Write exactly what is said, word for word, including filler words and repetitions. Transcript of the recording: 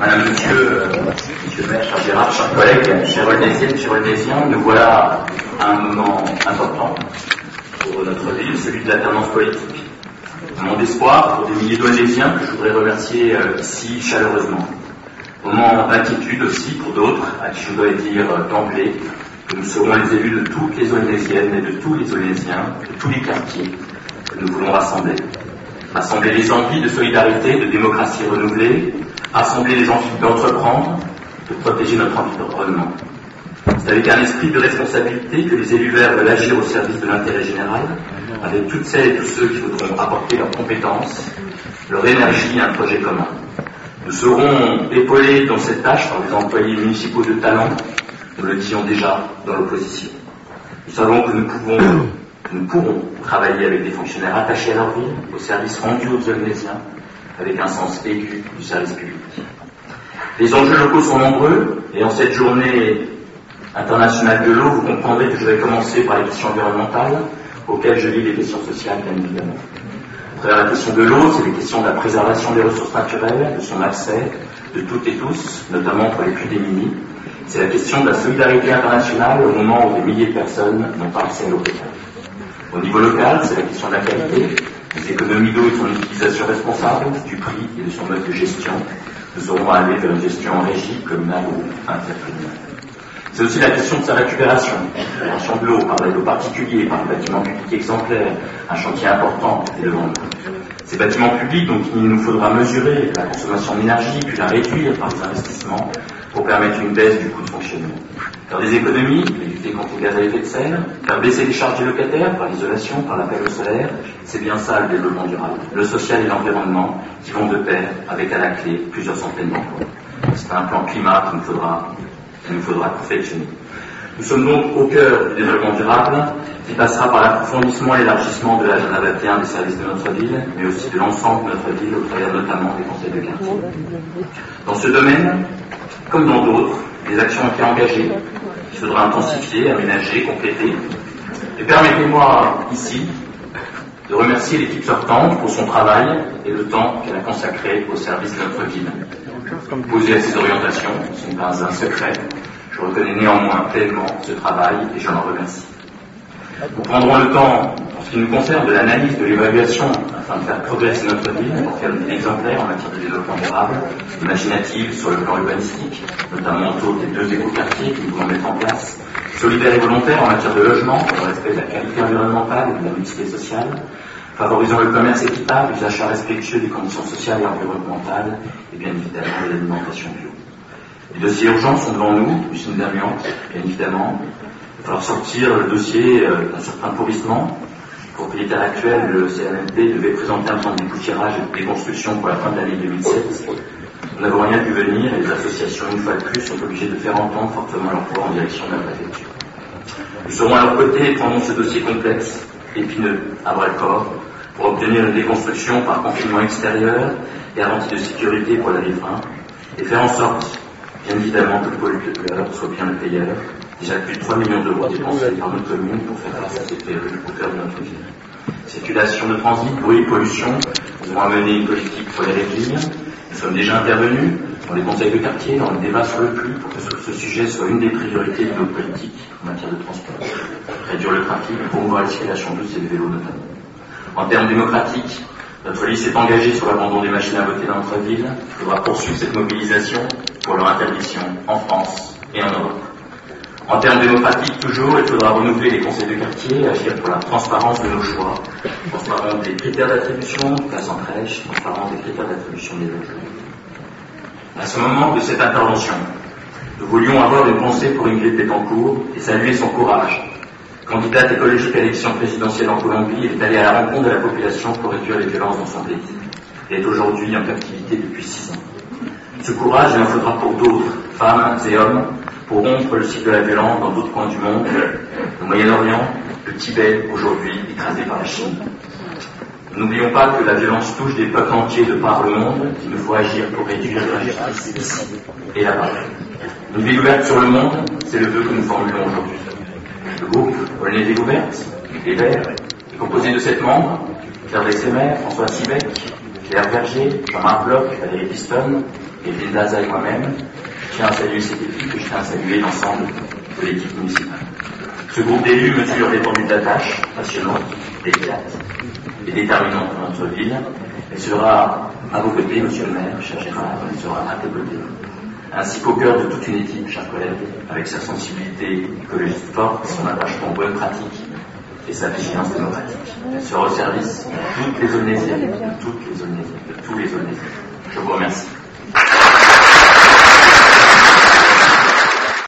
Madame, Monsieur, euh, Monsieur le maire, cher Gérard, chers collègues, chers Olnésiennes, chers Olnésiens, nous voilà à un moment important pour notre ville, celui de l'alternance politique. Un moment d'espoir pour des milliers d'Olnésiens que je voudrais remercier euh, ici chaleureusement. Moment d'inquiétude aussi pour d'autres, à qui je voudrais dire euh, d'emblée que nous serons les élus de toutes les Olnésiennes et de tous les Olnésiens, de tous les quartiers que nous voulons rassembler. Rassembler les envies de solidarité, de démocratie renouvelée, rassembler les envies d'entreprendre, de protéger notre environnement. C'est avec un esprit de responsabilité que les élus verts veulent agir au service de l'intérêt général, avec toutes celles et tous ceux qui voudront apporter leurs compétences, leur énergie à un projet commun. Nous serons épaulés dans cette tâche par des employés municipaux de talent, nous le disions déjà dans l'opposition. Nous savons que nous pouvons, que nous pourrons travailler avec des fonctionnaires attachés à leur ville, au service rendu aux Olnésiens, avec un sens aigu du service public. Les enjeux locaux sont nombreux, et en cette journée internationale de l'eau, vous comprendrez que je vais commencer par les questions environnementales, auxquelles je lis les questions sociales, bien évidemment. À travers la question de l'eau, c'est les questions de la préservation des ressources naturelles, de son accès, de toutes et tous, notamment pour les plus démunis. C'est la question de la solidarité internationale au moment où des milliers de personnes n'ont pas accès à l'eau potable. Au niveau local, c'est la question de la qualité, des économies d'eau et de son utilisation responsable, du prix et de son mode de gestion. Nous aurons à aller vers une gestion en régie, communale ou intercommunale. C'est aussi la question de sa récupération, la récupération de l'eau par les eaux particuliers, par les bâtiments publics exemplaires, un chantier important est devant nous. Ces bâtiments publics, donc il nous faudra mesurer la consommation d'énergie, puis la réduire par des investissements pour permettre une baisse du coût de fonctionnement. Faire des économies, lutter contre les gaz à effet de serre, faire baisser les charges des locataires par l'isolation, par l'appel au solaire, c'est bien ça le développement durable. Le social et l'environnement qui vont de pair avec à la clé plusieurs centaines d'emplois. C'est un plan climat qu'il nous faudra, qu'il nous faudra perfectionner. Nous sommes donc au cœur du développement durable qui passera par l'approfondissement et l'élargissement de l'agenda vingt et un des services de notre ville, mais aussi de l'ensemble de notre ville au travers notamment des conseils de quartier. Dans ce domaine, comme dans d'autres, des actions ont été engagées, qu'il faudra intensifier, aménager, compléter. Et permettez-moi ici de remercier l'équipe sortante pour son travail et le temps qu'elle a consacré au service de notre ville. Posé à ces orientations, ce n'est pas un secret. Je reconnais néanmoins pleinement ce travail et je l'en remercie. Nous prendrons le temps, en ce qui nous concerne, de l'analyse, de l'évaluation, afin de faire progresser notre ville, pour faire une ville exemplaire en matière de développement durable, imaginative sur le plan urbanistique, notamment autour des deux écoquartiers que nous voulons mettre en place, solidaire et volontaire en matière de logement, pour le respect de la qualité environnementale et de la mixité sociale, favorisant le commerce équitable, les achats respectueux des conditions sociales et environnementales, et bien évidemment l'alimentation bio. Les dossiers urgents sont devant nous, l'usine d'amiante, bien évidemment. Il va falloir sortir le dossier euh, d'un certain pourrissement. Le propriétaire actuel, le C N M P, devait présenter un plan de dépoussiérage et de déconstruction pour la fin de l'année deux mille sept. Nous n'avons rien vu venir et les associations, une fois de plus, sont obligées de faire entendre fortement leur voix en direction de la préfecture. Nous serons à leur côté et prendrons ce dossier complexe, épineux, à bras-le-corps, pour obtenir une déconstruction par confinement extérieur, garantie de sécurité pour la riverain, et faire en sorte, bien évidemment, que le pollueur soit bien le payeur. Déjà plus de trois millions d'euros dépensés par notre commune pour faire face à cette péril au cœur de notre ville. Circulation de transit, bruit, pollution, nous avons amené une politique pour les réduire. Nous sommes déjà intervenus dans les conseils de quartier, dans le débat sur le pluie, pour que ce sujet soit une des priorités de notre politique en matière de transport. Réduire le trafic, promouvoir la circulation douce et le vélo notamment. En termes démocratiques, notre liste s'est engagée sur l'abandon des machines à voter dans notre ville. Il faudra poursuivre cette mobilisation pour leur interdiction en France et en Europe. En termes démocratiques, toujours, il faudra renouveler les conseils de quartier, agir pour la transparence de nos choix, transparence des critères d'attribution, place en crèche, transparence des critères d'attribution des logements. À ce moment de cette intervention, nous voulions avoir une pensée pour Ingrid Betancourt et saluer son courage. Candidate écologique à l'élection présidentielle en Colombie, elle est allée à la rencontre de la population pour réduire les violences dans son pays. Elle est aujourd'hui en captivité depuis six ans. Ce courage, il en faudra pour d'autres, femmes et hommes, pour rompre le cycle de la violence dans d'autres coins du monde, au Moyen-Orient, le Tibet, aujourd'hui écrasé par la Chine. N'oublions pas que la violence touche des peuples entiers de par le monde, qu'il nous faut agir pour réduire l'injustice ici et là-bas. Une ville ouverte sur le monde, c'est le vœu que nous formulons aujourd'hui. Le groupe Olney Découverte, les Verts, est composé de sept membres: Claire Bessemer, François Sivec, Claire Verger, Jean-Marc Bloch, Valérie Piston, Evelyne Daza et moi-même, je tiens à saluer cette équipe et je tiens à saluer l'ensemble de l'équipe municipale. Ce groupe d'élus mesure l'étendue de la tâche passionnante, délicate et déterminante pour notre ville. Elle sera à vos côtés, monsieur le maire, cher Gérard, elle sera à tes côtés, ainsi qu'au cœur de toute une équipe, chers collègues, avec sa sensibilité écologique forte, son attachement aux bonnes pratiques et sa vigilance démocratique. Elle sera au service de toutes les zones lésiennes, de toutes les zones lésiennes, de tous les zones lésiennes. Je vous remercie.